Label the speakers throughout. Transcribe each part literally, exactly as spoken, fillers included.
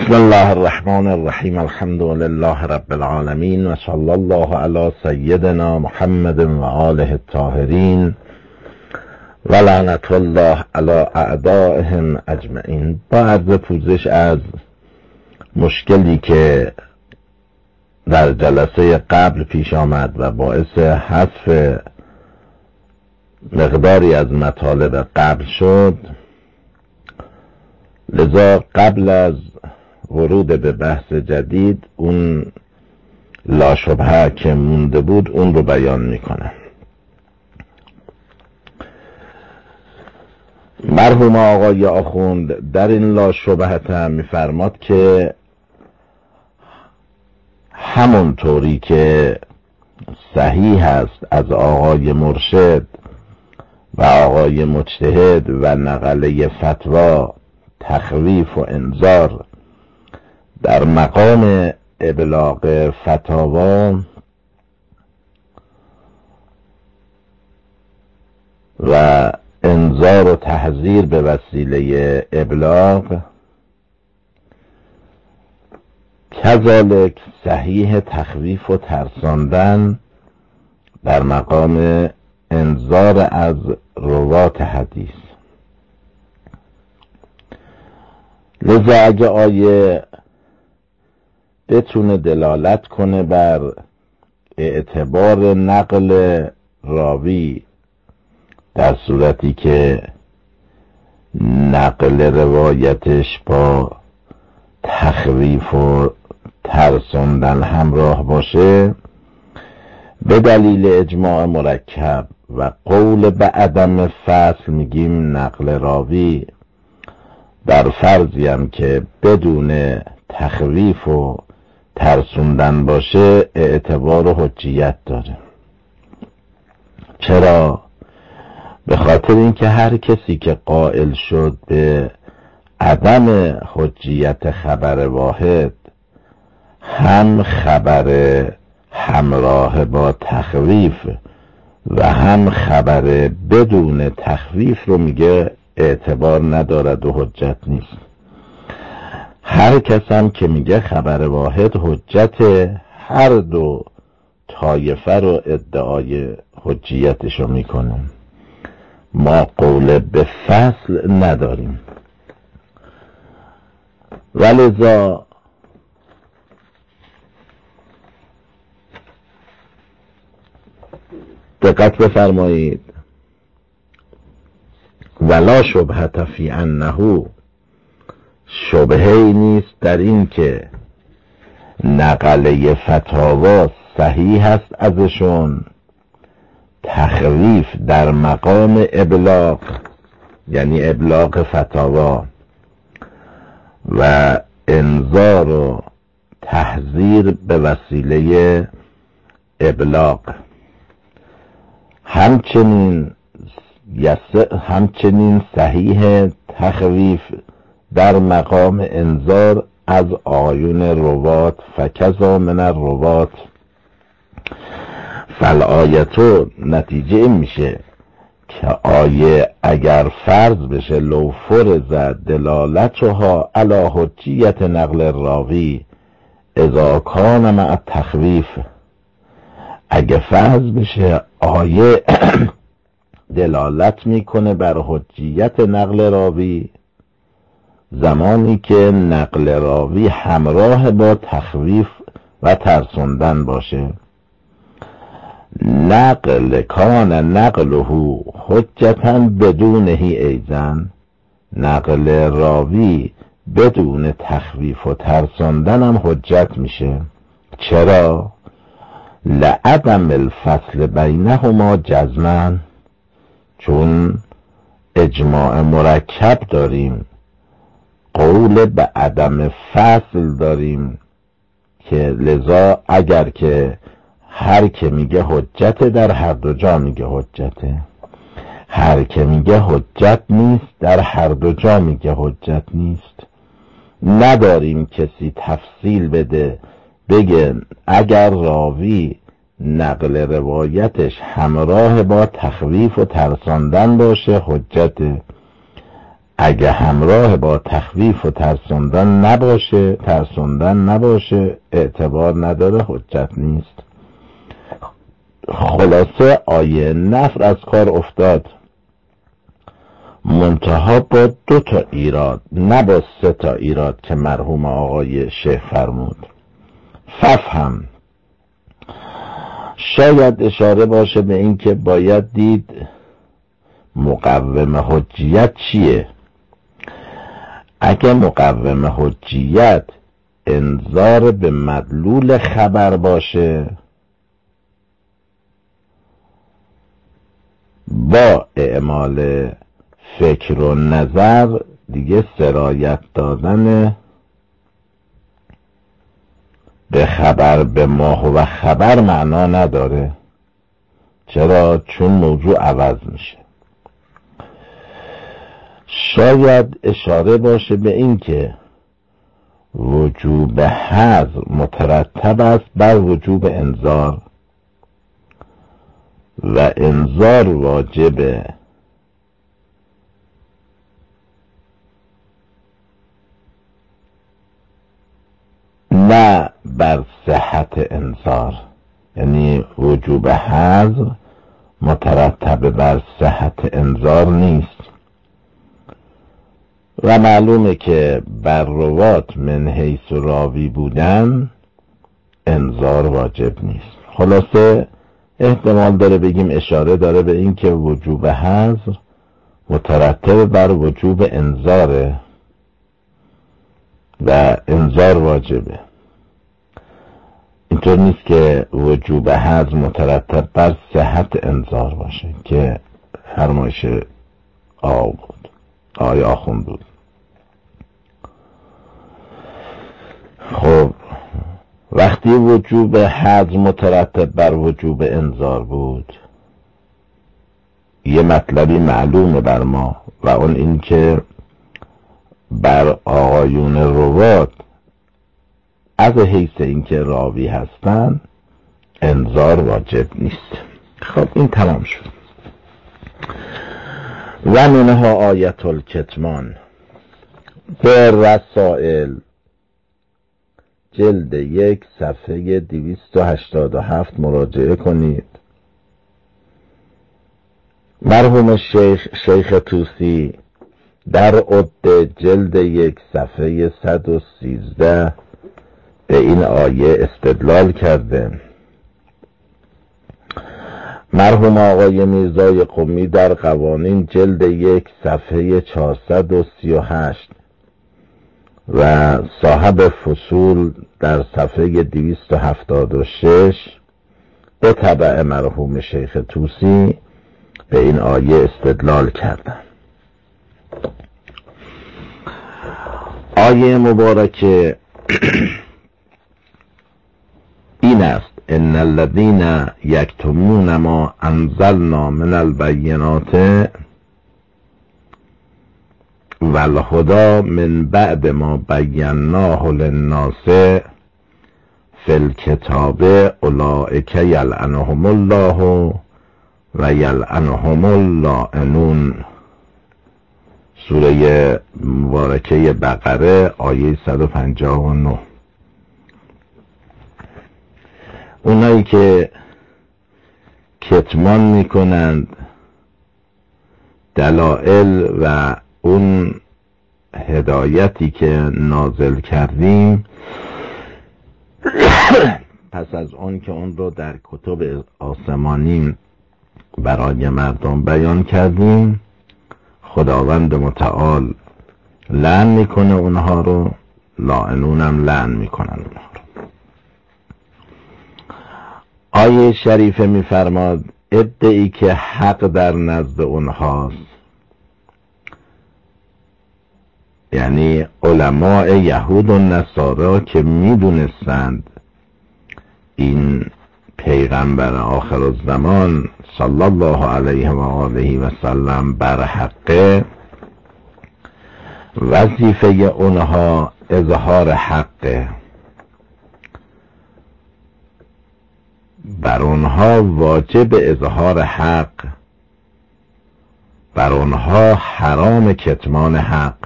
Speaker 1: بسم الله الرحمن الرحیم. الحمد لله رب العالمین و صلی الله علی سیدنا محمد و آله الطاهرین و لعنت الله علی اعدائهم اجمعین. با عرض پوزش از مشکلی که در جلسه قبل پیش آمد و باعث حذف مقداری از مطالب قبل شد، لذا قبل از ورود به بحث جدید اون لاشبهه که مونده بود اون رو بیان میکنم. مرحوم آقای آخوند در این لاشبهه میفرماد که همونطوری که صحیح است از آقای مرشد و آقای مجتهد و نقله فتوا تخویف و انذار در مقام ابلاغ فتاوا و انذار و تحذیر به وسیله ابلاغ، کذالک صحیح تخویف و ترساندن در مقام انذار از روات حدیث. لذا اگه آیه بتونه دلالت کنه بر اعتبار نقل راوی در صورتی که نقل روایتش با تخویف و ترساندن همراه باشه، به دلیل اجماع مرکب و قول به عدم فصل میگیم نقل راوی در فرضی هم که بدون تخویف و ترسوندن باشه اعتبار و حجیت داره. چرا؟ به خاطر اینکه هر کسی که قائل شد به عدم حجیت خبر واحد، هم خبر همراه با تخویف و هم خبر بدون تخویف رو میگه اعتبار ندارد و حجت نیست. هر کس هم که میگه خبر واحد حجت، هر دو طایفه رو ادعای حجیتشو میکنه. ما قول به فصل نداریم. ولذا دقت بفرمایید، ولا شبهه فی انه، شبهه‌ای نیست در این که نقله فتاوا صحیح است ازشون، تخویف در مقام ابلاغ یعنی ابلاغ فتاوا و انذار و تحذیر به وسیله ابلاغ، همچنین همچنین صحیح تخویف در مقام انذار از آیون روات، فکذا من الروات. فالآیتو نتیجه این میشه که آیه اگر فرض بشه لو فرض دلالتها علی حجیت نقل راوی اذا کان مع تخویف، اگه فرض بشه آیه دلالت میکنه بر حجیت نقل راوی زمانی که نقل راوی همراه با تخویف و ترسوندن باشه، نقل کان نقله حجتا بدونهی ایزن، نقل راوی بدون تخویف و ترساندن هم حجت میشه. چرا؟ لعدم الفصل بینهما جزما، چون اجماع مرکب داریم، قول به عدم فصل داریم، که لذا اگر که هر که میگه حجت در هر دو جا میگه حجته، هر که میگه حجت نیست در هر دو جا میگه حجت نیست. نداریم کسی تفصیل بده بگه اگر راوی نقل روایتش همراه با تخویف و ترساندن باشه حجته، اگه همراه با تخویف و ترسوندن نباشه ترسوندن نباشه اعتبار نداره، حجت نیست. خلاصه آیه نفر از کار افتاد، منتها با دو تا ایراد، نه با سه تا ایراد که مرحوم آقای شیخ فرمود. ففهم، شاید اشاره باشه به این که باید دید مقوم حجیت چیه. اگه مقوم حجیت انظار به مدلول خبر باشه، با اعمال فکر و نظر دیگه سرایت دادن به خبر به ما و خبر معنا نداره. چرا؟ چون موضوع عوض میشه. شاید اشاره باشه به این که وجوب حظر مترتب است بر وجوب انذار و انذار واجبه نه بر صحت انذار. یعنی وجوب حظر مترتب بر صحت انذار نیست و معلومه که بر روات من حیث راوی بودن انذار واجب نیست. خلاصه احتمال داره بگیم اشاره داره به این که وجوب حظر مترتب بر وجوب انذاره و انذار واجبه. اینطور نیست که وجوب حظر مترتب بر صحت انذار باشه که فرمایش آقا بود، آقای آخوند بود. خب وقتی وجوب حظر مترتب بر وجوب انذار بود، یه مطلبی معلومه بر ما و اون این که بر آقایون روات از حیث اینکه راوی هستن انذار واجب نیست. خب این تمام شد. و منها آیت الکتمان به رسائل جلد یک صفحه دویست و هشتاد و هفت مراجعه کنید. مرحوم شیخ شیخ طوسی در عده جلد یک صفحه صد و سیزده به این آیه استدلال کرده. مرحوم آقای میرزای قمی در قوانین جلد یک صفحه چهارصد و سی و هشت و صاحب فصول در صفحه دویست و هفتاد و شش به تبع مرحوم شیخ طوسی به این آیه استدلال کردن. آیه مبارکه این است: ان الذين یکتمون ما انزلنا من البینات والهدى من بعد ما بیناه للناس فی الکتاب اولئک یلعنهم الله و یلعنهم اللاعنون. سوره مبارکه بقره آیه صد و پنجاه و نه. اونایی که کتمان میکنند دلائل و اون هدایتی که نازل کردیم پس از اون که اون رو در کتب آسمانی برای مردم بیان کردیم، خداوند متعال لعن میکنه اونها رو، لاعنونم لعن میکنن اونها رو. آیه شریفه میفرماد ادعی که حق در نزد اونهاست، یعنی علماء یهود و نصارا که میدونستند این پیغمبر آخر الزمان صلی الله علیه و آله و سلم بر حقه، وظیفه اونها اظهار حقه، بر اونها واجب اظهار حق بر آنها حرام کتمان حق.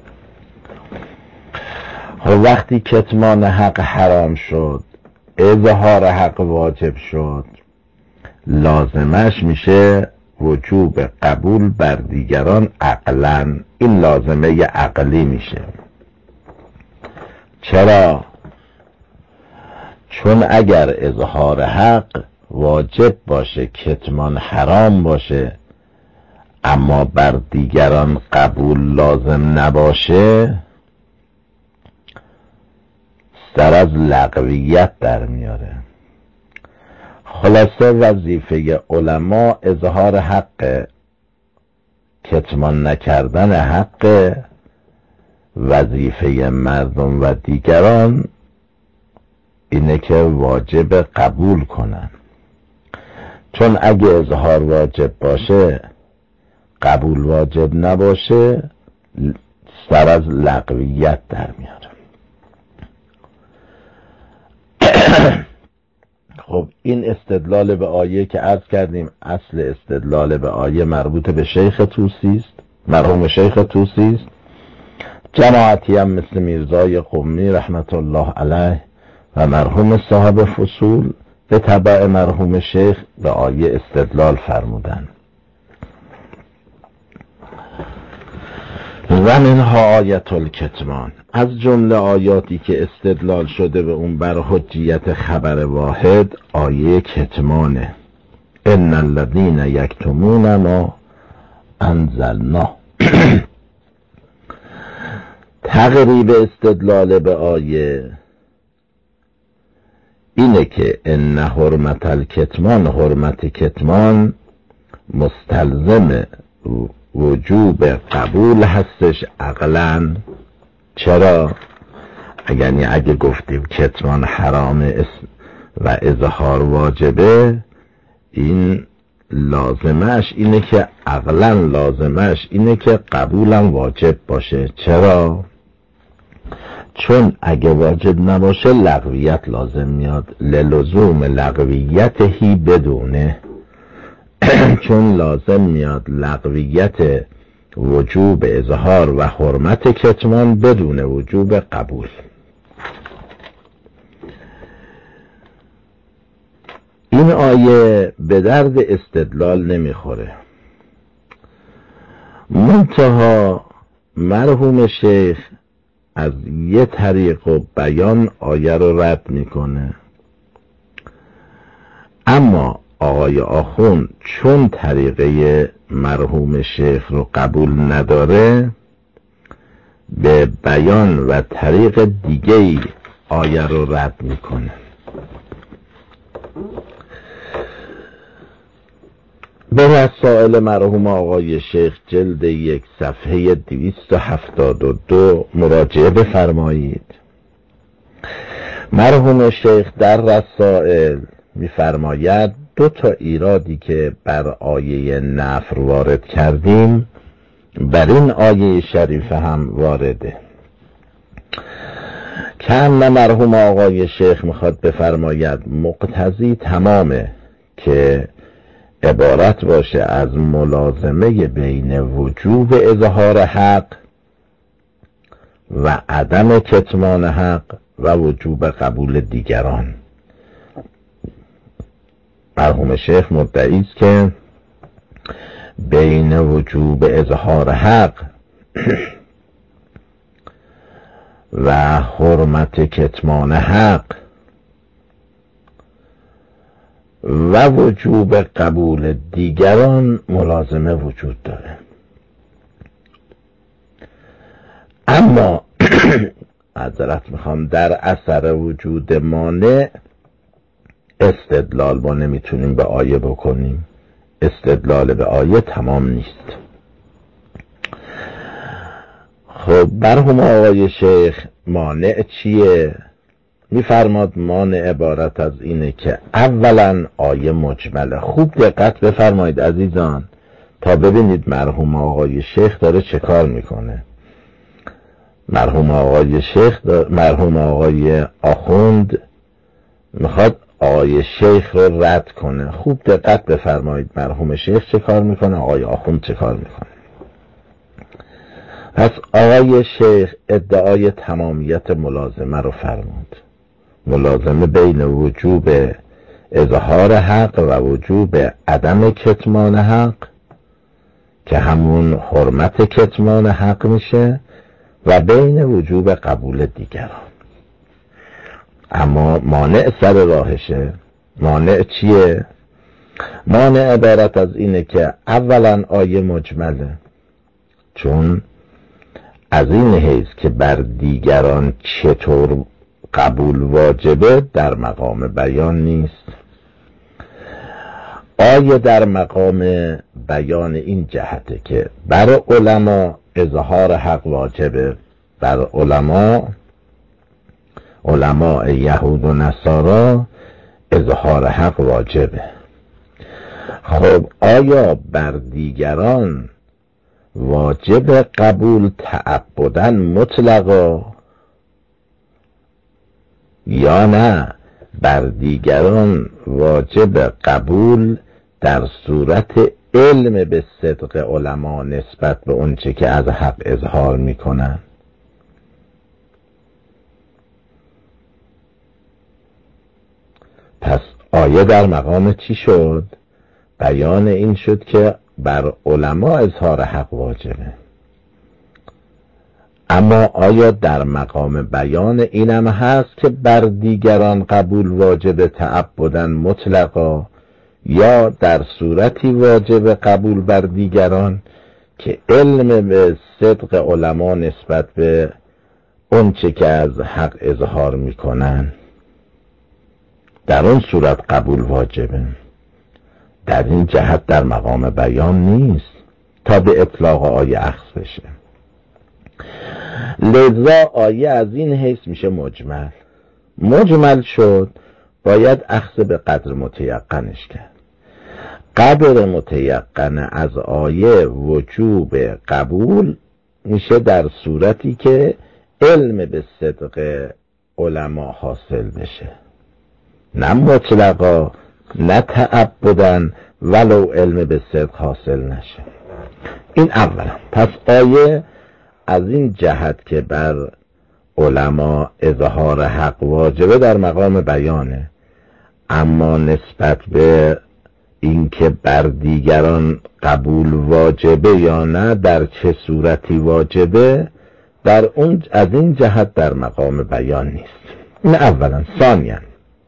Speaker 1: خب وقتی کتمان حق حرام شد، اظهار حق واجب شد، لازمش میشه وجوب قبول بر دیگران عقلاً. این لازمه عقلی میشه. چرا؟ چون اگر اظهار حق واجب باشه، کتمان حرام باشه، اما بر دیگران قبول لازم نباشه، سر از لغویت در میاره. خلاصه وظیفه علما اظهار حق، کتمان نکردن حق. وظیفه مردم و دیگران اینه که واجب قبول کنن، چون اگه اظهار واجب باشه، قبول واجب نباشه، سر از لغویت در میاره. خب این استدلال به آیه که عرض کردیم، اصل استدلال به آیه مربوط به شیخ طوسی است، مرحوم شیخ طوسی است. جماعتی هم مثل میرزای قمی رحمت الله علیه و مرحوم صاحب فصول به تبع مرحوم شیخ به آیه استدلال فرمودند. و منها آیت الکتمان، از جمله آیاتی که استدلال شده به اون بر حجیت خبر واحد، آیه کتمانه. ان الذین یکتمون ما انزلنا. تقریب استدلال به آیه اینه که ان حرمت الکتمان، حرمت کتمان مستلزم وجوب قبول هستش عقلاً. چرا؟ یعنی اگه گفتیم کتمان حرامه و اظهار واجبه، این لازمش اینه که عقلاً لازمش اینه که قبولم واجب باشه. چرا؟ چون اگه واجب نباشه لغویت لازم میاد، للزوم لغویتهی بدونه. چون لازم میاد لغویت وجوب اظهار و حرمت کتمان بدون وجوب قبول. این آیه به درد استدلال نمیخوره. منتها مرحوم شیخ از یه طریق و بیان آیه رو رد میکنه، اما آقای آخوند چون طریقه مرحوم شیخ رو قبول نداره، به بیان و طریق دیگه آیه رو رد میکنه. به رسائل مرحوم آقای شیخ جلد یک صفحه دویست و هفتاد و دو مراجعه بفرمایید. مرحوم شیخ در رسائل میفرماید دو تا ایرادی که بر آیه نفر وارد کردیم بر این آیه شریفه هم وارده. که مرحوم آقای شیخ میخواد بفرماید مقتضی تمامه که عبارت باشه از ملازمه بین وجوب اظهار حق و عدم کتمان حق و وجوب قبول دیگران. مرحوم شیخ مدعی است که بین وجوب اظهار حق و حرمت کتمان حق و وجوب قبول دیگران ملازمه وجود داره. اما معذرت میخوام، در اثر وجود مانع استدلال ما نمیتونیم به آیه بکنیم، استدلال به آیه تمام نیست. خب مرحوم آقای شیخ مانع چیه؟ میفرماد مانع عبارت از اینه که اولا آیه مجمله. خوب دقت بفرمایید عزیزان تا ببینید مرحوم آقای شیخ داره چه کار میکنه. مرحوم آقای شیخ داره، مرحوم آقای آخوند میخواد آقای شیخ رو رد کنه. خوب دقت بفرمایید مرحوم شیخ چه کار میکنه، آقای آخوند چه کار میکنه. پس آقای شیخ ادعای تمامیت ملازمه رو فرمود. ملازمه بین وجوب اظهار حق و وجوب عدم کتمان حق که همون حرمت کتمان حق میشه و بین وجوب قبول دیگران. اما مانع سر راهشه. مانع چیه؟ مانع عبارت از اینه که اولا آیه مجمله، چون از این حیث که بر دیگران چطور قبول واجبه در مقام بیان نیست. آیه در مقام بیان این جهته که بر علما اظهار حق واجبه، بر علما علماء یهود و نصارا اظهار حق واجبه. خب آیا بر دیگران واجب قبول تعبداً مطلقا یا نه بر دیگران واجب قبول در صورت علم به صدق علما نسبت به اونچه که از حق اظهار میکنن؟ پس آیه در مقام چی شد؟ بیان این شد که بر علما اظهار حق واجبه. اما آیا در مقام بیان اینم هست که بر دیگران قبول واجب تعبداً مطلقا یا در صورتی واجب قبول بر دیگران که علم به صدق علما نسبت به اون چه که از حق اظهار میکنن در اون صورت قبول واجبه؟ در این جهت در مقام بیان نیست تا به اطلاق آیه اخذ بشه. لذا آیه از این حیث میشه مجمل. مجمل شد باید اخذ به قدر متیقنش کرد. قدر متیقن از آیه وجوب قبول میشه در صورتی که علم به صدق علما حاصل بشه، نه مطلقا، نه تعبداً، ولو علم به صدق حاصل نشه. این اولا. پس آیه از این جهت که بر علما اظهار حق واجبه در مقام بیانه، اما نسبت به اینکه بر دیگران قبول واجبه یا نه، در چه صورتی واجبه، در اون از این جهت در مقام بیان نیست. این اولا. ثانیاً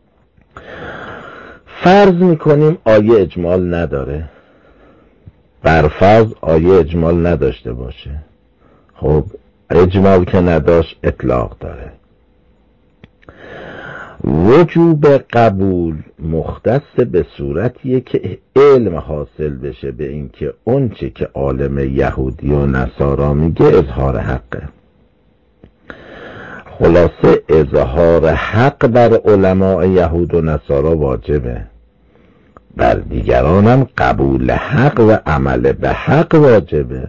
Speaker 1: فرض میکنیم آیه اجمال نداره. بر فرض آیه اجمال نداشته باشه. خب اجمال که نداشت اطلاق داره. وجوب قبول مختص به صورتیه که علم حاصل بشه به این که اون چه که عالم یهودی و نصارا میگه اظهار حقه. خلاصه اظهار حق بر علماء یهود و نصارا واجبه، بر دیگران هم قبول حق و عمل به حق واجبه.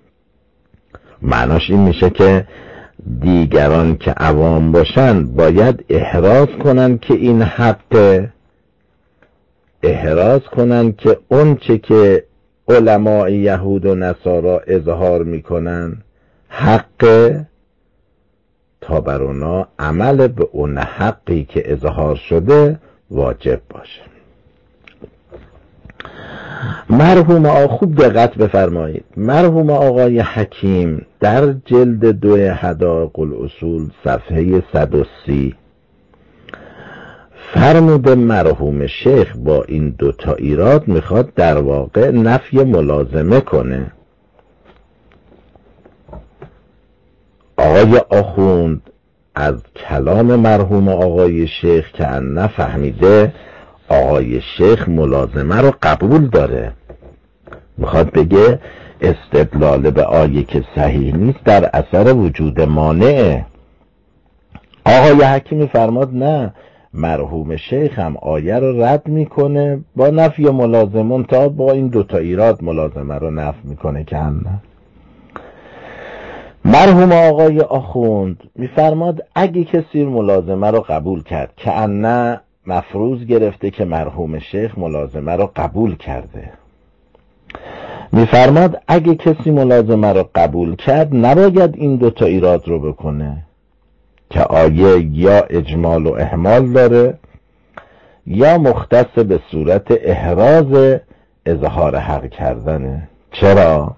Speaker 1: معناش این میشه که دیگران که عوام باشن باید احراز کنن که این حقه، احراز کنن که اون چه که علماء یهود و نصارا اظهار میکنن حقه، تا بر اونا عمل به اون حقی که اظهار شده واجب باشه. مرحوم آقا خوب دقت بفرمایید. مرحوم آقای حکیم در جلد دو حدائق الاصول صفحه صد و سی فرموده مرحوم شیخ با این دو تا ایراد میخواد در واقع نفی ملازمه کنه. آقای آخوند از کلام مرحوم آقای شیخ که نفهمیده آقای شیخ ملازمه رو قبول داره، میخواد بگه استدلال به آیه که صحیح نیست در اثر وجود مانعه. آقای حکیمی فرماد نه، مرحوم شیخ هم آیه رو رد میکنه با نفی ملازمون تا با این دوتا ایراد ملازمه رو نفی میکنه که هم نه. مرحوم آقای آخوند میفرماد اگه کسی ملازمه رو قبول کرد که نه مفروض گرفته که مرحوم شیخ ملازمه رو قبول کرده. میفرماد اگه کسی ملازمه رو قبول کرد نباید این دوتا ایراد رو بکنه که آیه یا اجمال و اهمال داره یا مختص به صورت احراز اظهار حق کردنه. چرا؟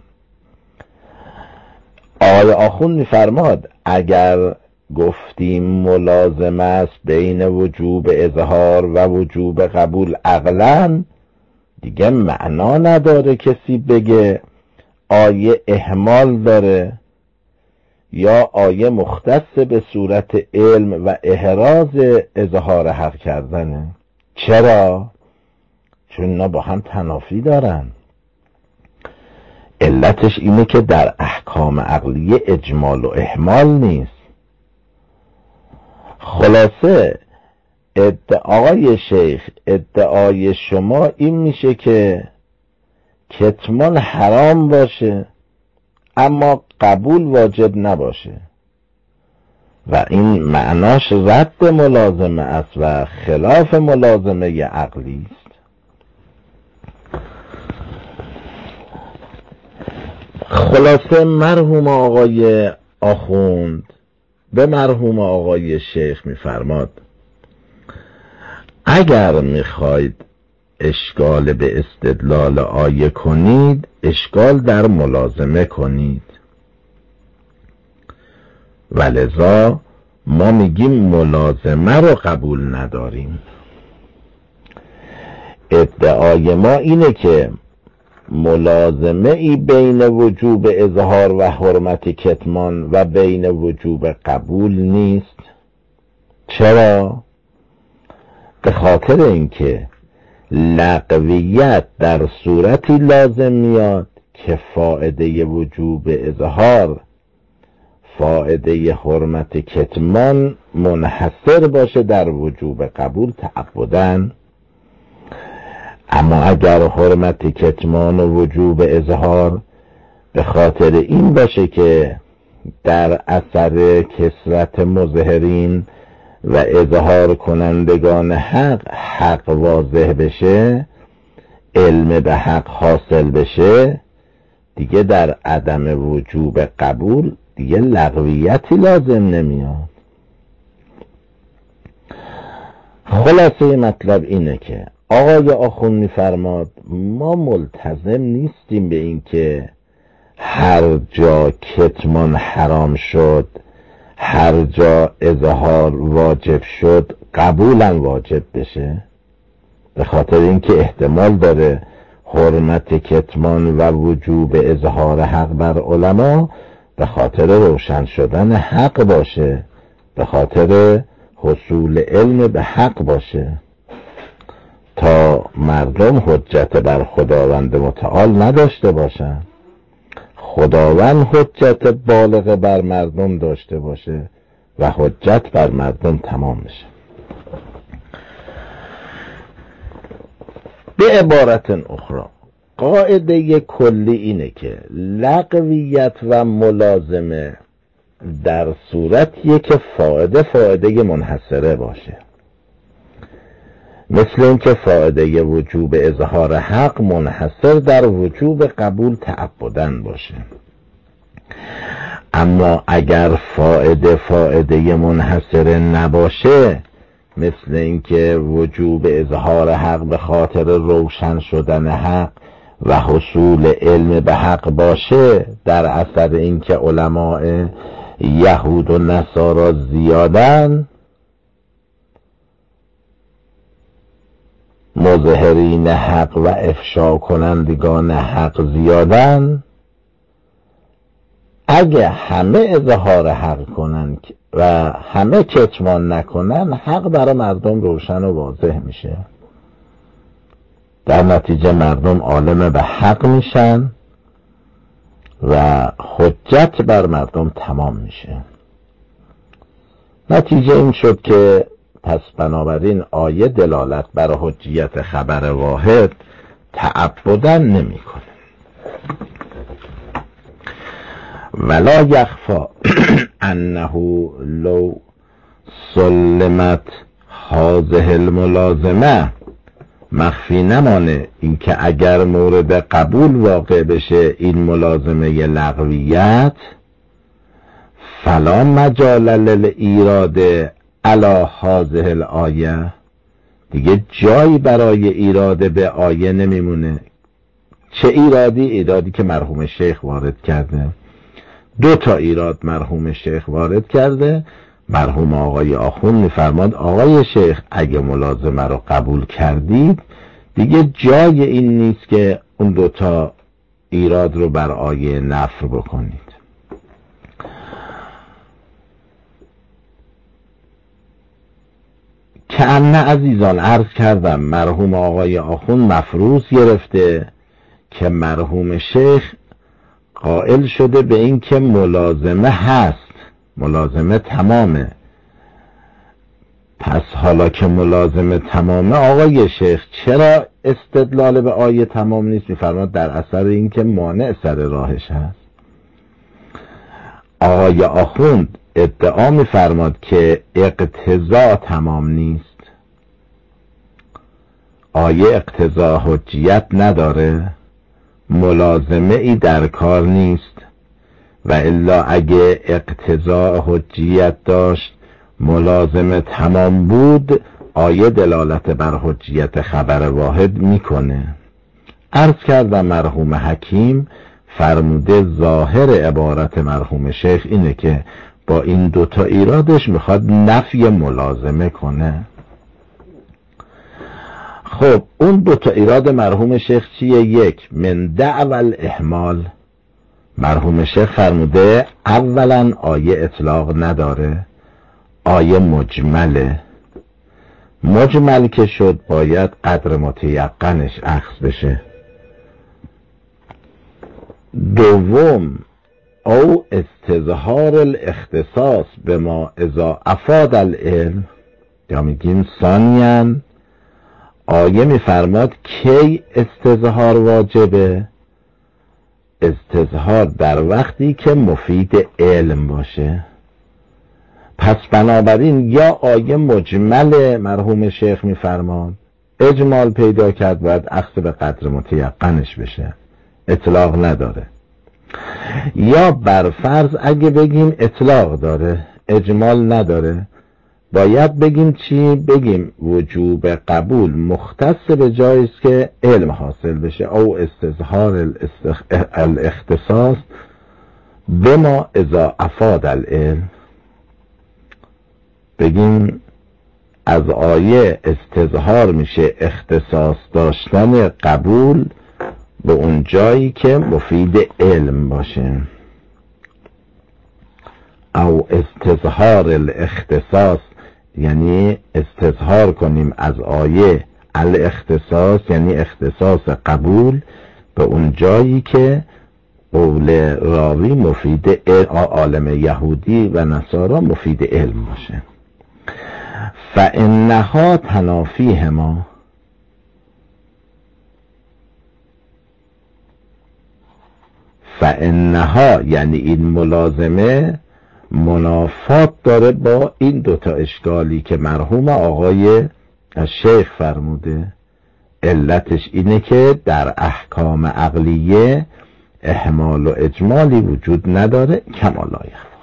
Speaker 1: آقای آخوند میفرماد اگر گفتیم ملازمه است بین وجوب اظهار و وجوب قبول عقلاً، دیگه معنا نداره کسی بگه آیه اهمال داره یا آیه مختص به صورت علم و احراز اظهار حق کردنه. چرا؟ چون اینا با هم تنافی دارن. علتش اینه که در احکام عقلیه اجمال و اهمال نیست. خلاصه ادعای شیخ، ادعای شما این میشه که کتمان حرام باشه اما قبول واجب نباشه و این معناش رد ملازمه است و خلاف ملازمه عقلی است. خلاصه مرحوم آقای آخوند به مرحوم آقای شیخ میفرماد اگر میخواید اشکال به استدلال آیه کنید، اشکال در ملازمه کنید. ولذا ما میگیم ملازمه رو قبول نداریم. ادعای ما اینه که ملازمه ای بین وجوب اظهار و حرمت کتمان و بین وجوب قبول نیست. چرا؟ به خاطر اینکه لغویت در صورتی لازم میاد که فائده وجوب اظهار، فائده حرمت کتمان منحصر باشه در وجوب قبول تعبداً. اما اگر حرمت کتمان و وجوب اظهار به خاطر این باشه که در اثر کثرت مظهرین و اظهار کنندگان حق حق واضح بشه، علم به حق حاصل بشه، دیگه در عدم وجوب قبول دیگه لغویتی لازم نمیاد. خلاصه مطلب اینه که آقای آخوند میفرماد ما ملتزم نیستیم به این که هر جا کتمان حرام شد، هر جا اظهار واجب شد قبولم واجب بشه، به خاطر اینکه احتمال داره حرمت کتمان و وجوب اظهار حق بر علما به خاطر روشن شدن حق باشه، به خاطر حصول علم به حق باشه، تا مردم حجت بر خداوند متعال نداشته باشن، خداوند حجت بالغ بر مردم داشته باشه و حجت بر مردم تمام بشه. به عبارت اخرى قاعده کلی اینه که لغویت و ملازمه در صورتیه که فائده فائده منحصره باشه، مثل اینکه فائده وجوب اظهار حق منحصر در وجوب قبول تعبداً باشه. اما اگر فائده فائده منحصره نباشه، مثل اینکه وجوب اظهار حق به خاطر روشن شدن حق و حصول علم به حق باشه، در اثر اینکه علماء یهود و نصارا زیادن، مظهرین حق و افشا کنندگان حق زیادن، اگه همه اظهار حق کنن و همه کتمان نکنن، حق برای مردم روشن و واضح میشه، در نتیجه مردم عالم به حق میشن و حجت بر مردم تمام میشه. نتیجه این شد که پس بنابراین آیه دلالت بر حجیت خبر واحد تعبداً نمی کنه. ولا یخفا انه لو سلمت هذه الملازمه مخفی نمانه، اینکه اگر مورد قبول واقع بشه این ملازمه لغویت، فلا مجال للایراد علی هذه الآیه، دیگه جایی برای ایراد به آیه نمیمونه. چه ایرادی؟ ایرادی که مرحوم شیخ وارد کرده. دو تا ایراد مرحوم شیخ وارد کرده. مرحوم آقای آخوند میفرماد آقای شیخ اگه ملازمه رو قبول کردید دیگه جای این نیست که اون دو تا ایراد رو بر آیه نفر بکنید. که امنه عزیزان عرض کردم مرحوم آقای آخوند مفروض گرفته که مرحوم شیخ قائل شده به این که ملازمه هست، ملازمه تمامه. پس حالا که ملازمه تمامه آقای شیخ چرا استدلال به آیه تمام نیست؟ میفرماد در اثر این که مانع سر راهش هست. آقای آخوند ادعا میفرماد که اقتضا تمام نیست. آیه اقتضا حجیت نداره، ملازمه ای در کار نیست، و الا اگه اقتضا حجیت داشت ملازمه تمام بود آیه دلالت بر حجیت خبر واحد میکنه. عرض کردم مرحوم حکیم فرموده ظاهر عبارت مرحوم شیخ اینه که با این دوتا ایرادش میخواد نفی ملازمه کنه. خب اون دوتا ایراد مرحوم شیخ چیه؟ یک، من دعوی الاحمال، مرحوم شیخ فرموده اولا آیه اطلاق نداره، آیه مجمله، مجمل که شد باید قدر متیقنش اخذ بشه. دوم او استظهار الاختصاص به ما اذا افاد العلم، یا میگیم ثانیاً آیه میفرماد کی استظهار واجبه؟ استظهار در وقتی که مفید علم باشه. پس بنابراین یا آیه مجمل مرحوم شیخ میفرماد اجمال پیدا کرد باید اخذ به قدر متیقنش بشه، اطلاق نداره، یا برفرض اگه بگیم اطلاق داره اجمال نداره باید بگیم چی؟ بگیم وجوب قبول مختص به جاییست که علم حاصل بشه، او استظهار الاختصاص به ما اذا افاد العلم. بگیم از آیه استظهار میشه اختصاص داشتن قبول به اون جایی که مفید علم باشه، او استظهار الاختصاص یعنی استظهار کنیم از آیه الاختصاص یعنی اختصاص قبول به اون جایی که قول راوی مفید عالم یهودی و نصارا مفید علم باشه. فانها تنافیهما، فانها یعنی این ملازمه منافات داره با این دوتا اشکالی که مرحوم آقای شیخ فرموده. علتش اینه که در احکام عقلیه احمال و اجمالی وجود نداره کما لا یخفی،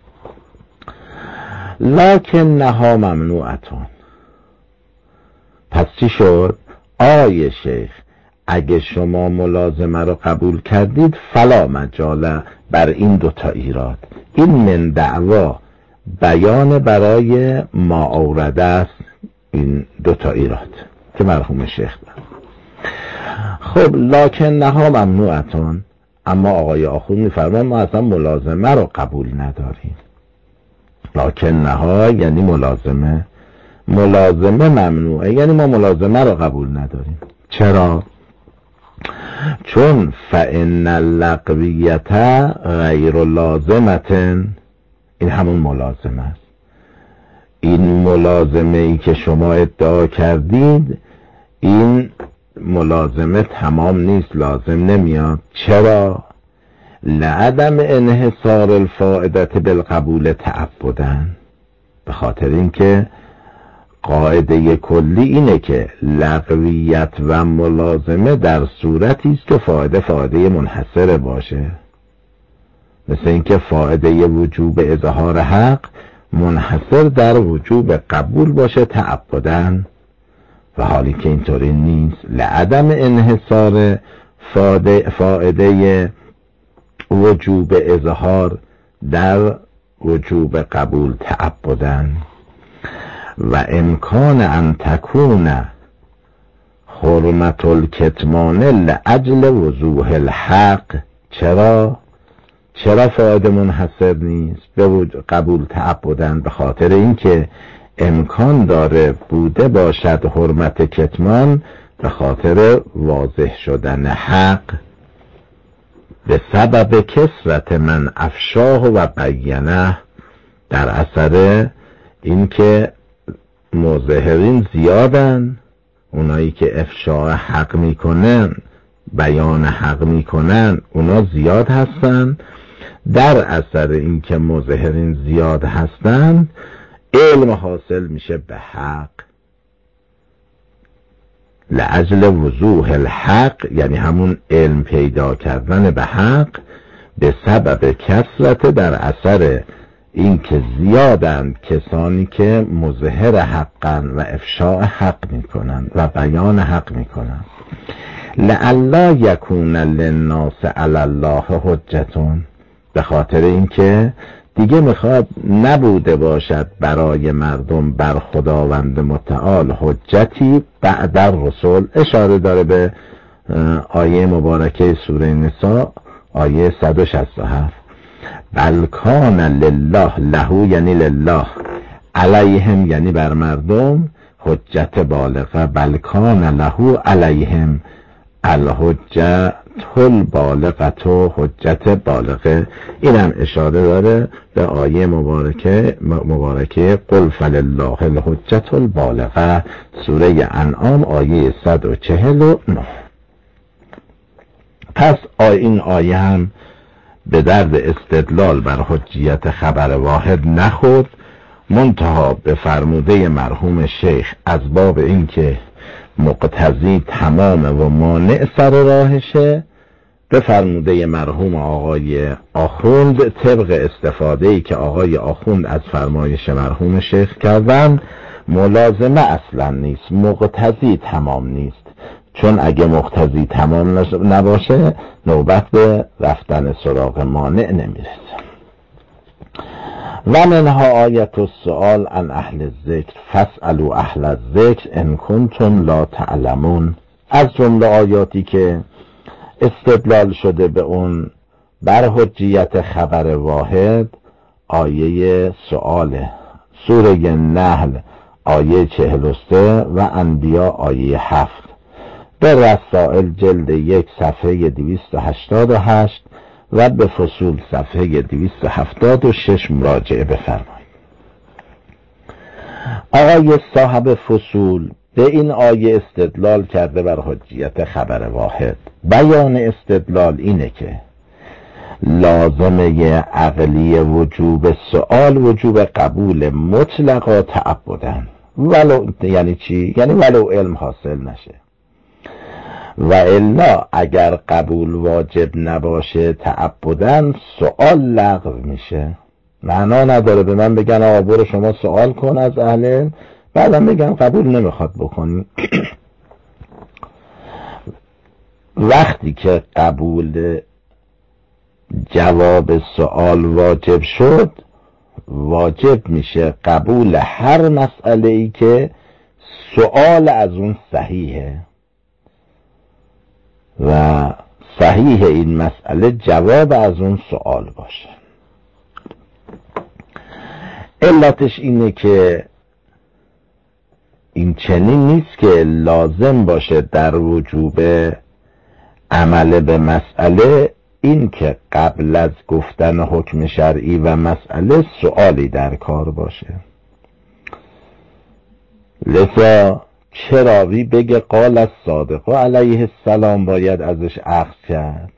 Speaker 1: لکنها ممنوعتون. پس چی شد؟ آیه شیخ اگه شما ملازمه رو قبول کردید فلا مجاله بر این دوتا ایراد. این من دعوا بیان برای ما آورده است این دوتا ایراد که مرحوم شیخ دارد. خب لکنها ممنوعتون، اما آقای آخوند میفرماید ما اصلا ملازمه رو قبول نداریم. لکنها یعنی ملازمه، ملازمه ممنوعه یعنی ما ملازمه رو قبول نداریم. چرا؟ چون فإن اللغویت غیر لازمتن، این همون ملازمه است. این ملازمه ای که شما ادعا کردید این ملازمه تمام نیست، لازم نمیاد. چرا؟ لعدم انحصار الفائدة بالقبول تعبدن، به خاطر اینکه قاعده کلی اینه که لغویت و ملازمه در صورتی است که فایده فایده منحصر باشه، مثل اینکه فایده وجوب اظهار حق منحصر در وجوب قبول باشه تعبداً، و حالی که اینطوری نیست، لعدم انحصار فایده وجوب اظهار در وجوب قبول تعبداً. و امکان ان تکون حرمت الکتمان لأجل وضوح الحق. چرا؟ چرا فایده منحصر نیست به قبول تعبداً؟ به خاطر اینکه امکان داره بوده باشد حرمت کتمان به خاطر واضح شدن حق، به سبب کثرت من افشاه و بیانه، در اثر اینکه مظاهرین زیادن، اونایی که افشاء حق میکنن، بیان حق میکنن، اونا زیاد هستن. در اثر اینکه مظاهرین زیاد هستن علم حاصل میشه به حق، لأجل وضوح الحق، یعنی همون علم پیدا کردن به حق، به سبب کثرت، در اثر این که زیادند کسانی که مظهر حقن و افشاء حق میکنن و بیان حق میکنن. لعلا یکون للناس علی الله حجتون، به خاطر اینکه دیگه میخواد نبوده باشد برای مردم بر خداوند متعال حجتی بعد الرسل. اشاره داره به آیه مبارکه سوره نساء آیه صد و شصت و هفت. بل کان لله، له یعنی لله، علیهم یعنی بر مردم، حجت بالغه. بل کان له علیهم الحجت البالغه، حجت بالغه. این هم اشاره داره به آیه مبارکه مبارکه قل فلله الحجت البالغه، سوره انعام آیه صد و چهل و نه. پس این آیه هم به درد استدلال بر حجیت خبر واحد نخورد، منتها به فرموده مرحوم شیخ از باب اینکه مقتضی تمام و مانع سر راهشه، به فرموده مرحوم آقای آخوند، طبق استفاده‌ای که آقای آخوند از فرمایش مرحوم شیخ کردن، ملازمه اصلا نیست، مقتضی تمام نیست. چون اگه مقتضی تمام نباشه نوبت به رفتن سراغ مانع نمیرسه. و منها آیت السؤال عن اهل الذکر فاسألوا اهل الذکر ان کنتم لا تعلمون. از جمله آیاتی که استدلال شده به اون بر حجیت خبر واحد آیه سؤاله، سوره نحل آیه چهل و سه و انبیا آیه هفت. به رسائل جلد یک صفحه دویست و هشتاد و هشت و به فصول صفحه دویست و هفتاد و شش مراجعه بفرمایید. آقای صاحب فصول به این آیه استدلال کرده بر حجیت خبر واحد. بیان استدلال اینه که لازمه عقلی وجوب سؤال وجوب قبول مطلقا تعبدن، ولو یعنی چی؟ یعنی ولو علم حاصل نشه. و الا اگر قبول واجب نباشه تعبدن، سؤال لغو میشه. معنا نداره به من بگن آقا برو شما سؤال کن از اهل علم، بعدم بگن قبول نمیخواد بکنی. وقتی که قبول جواب سؤال واجب شد، واجب میشه قبول هر مسئله ای که سؤال از اون صحیحه و صحیح این مسئله جواب از اون سؤال باشه. علتش اینه که این چنین نیست که لازم باشه در وجوب عمل به مسئله این که قبل از گفتن حکم شرعی و مسئله سؤالی در کار باشه. لذا چه راوی بگه قال الصادق علیه السلام باید ازش اخذ کرد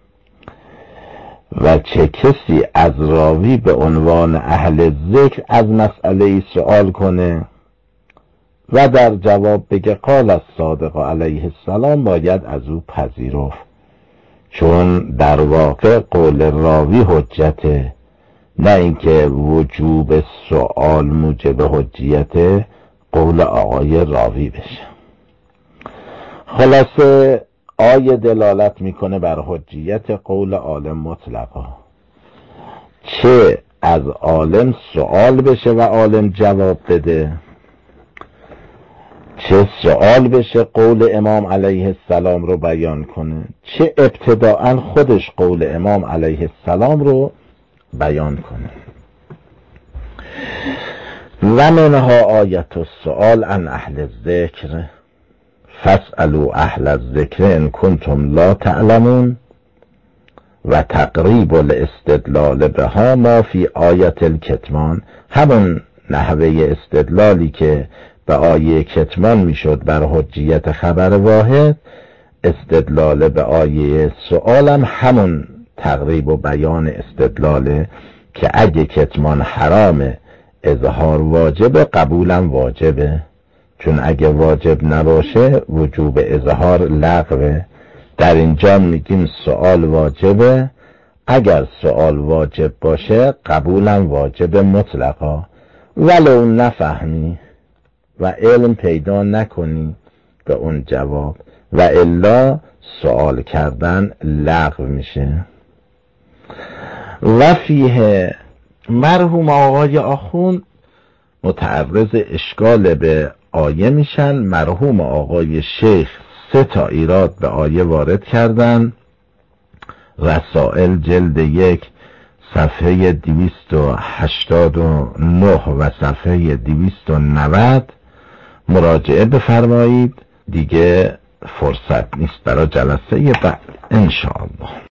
Speaker 1: و چه کسی از راوی به عنوان اهل ذکر از مسئله سؤال کنه و در جواب بگه قال الصادق علیه السلام، باید از او پذیرفت، چون در واقع قول راوی حجته، نه اینکه وجوب سؤال موجب حجیت قول آقای راوی بشه. خلاصه آیه دلالت میکنه بر حجیت قول عالم مطلقا، چه از عالم سؤال بشه و عالم جواب بده، چه سؤال بشه قول امام علیه السلام رو بیان کنه، چه ابتداءً خودش قول امام علیه السلام رو بیان کنه. و منها آیت السؤال عن اهل الذکر فاسألوا اهل الذکر ان کنتم لا تعلمون و تقریب الاستدلال بها ما فی آیت الکتمان، همون نحوه استدلالی که به آیه کتمان میشد بر حجیت خبر واحد، استدلال به آیه سؤالم همون تقریب و بیان استدلاله که اگه کتمان حرامه اظهار واجبه، قبولم واجبه، چون اگه واجب نباشه وجوب اظهار لغوه. در اینجا میگیم سؤال واجبه، اگر سؤال واجب باشه قبولم واجب مطلقا، ولو نفهمی و علم پیدا نکنی به اون جواب، و الا سؤال کردن لغو میشه. و فیه مرحوم آقای آخوند متعرض اشکال به آیه میشن. مرحوم آقای شیخ سه تا ایراد به آیه وارد کردن. رسائل جلد یک صفحه دویست و هشتاد و نه و صفحه دویست و نود مراجعه بفرمایید. دیگه فرصت نیست برای جلسه بعد انشاءالله.